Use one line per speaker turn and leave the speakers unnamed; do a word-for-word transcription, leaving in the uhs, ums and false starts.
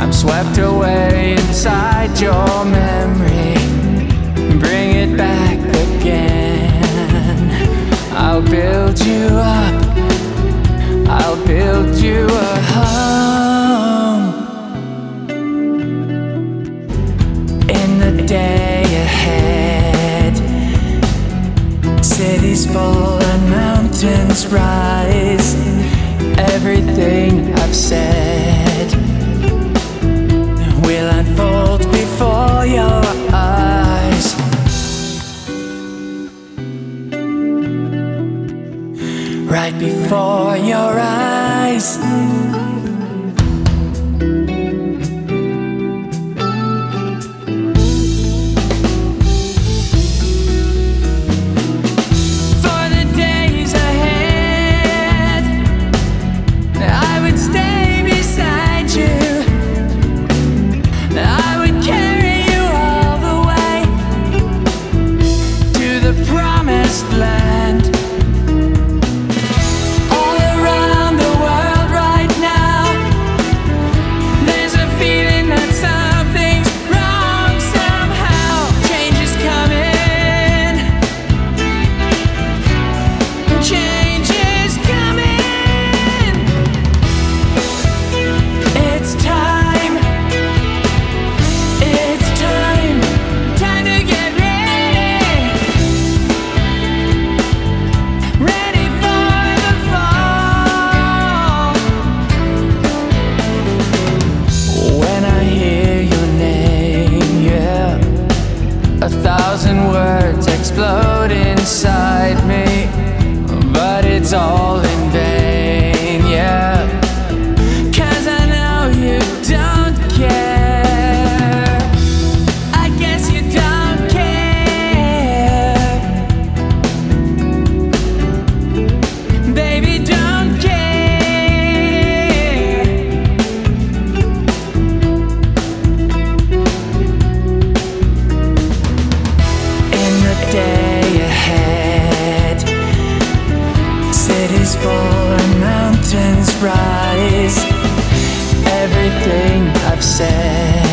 I'm swept away inside your memory. Bring it back again. I'll build you up, I'll build you a home. In the day ahead, cities fall and mountains rise. Everything I've said will unfold before your eyes. Right before your eyes. A thousand words explode inside me, but it's all in vain, yeah. 'Cause I know you don't care. I guess you don't care. Baby, don't care. Day ahead, cities fall and mountains rise. Everything I've said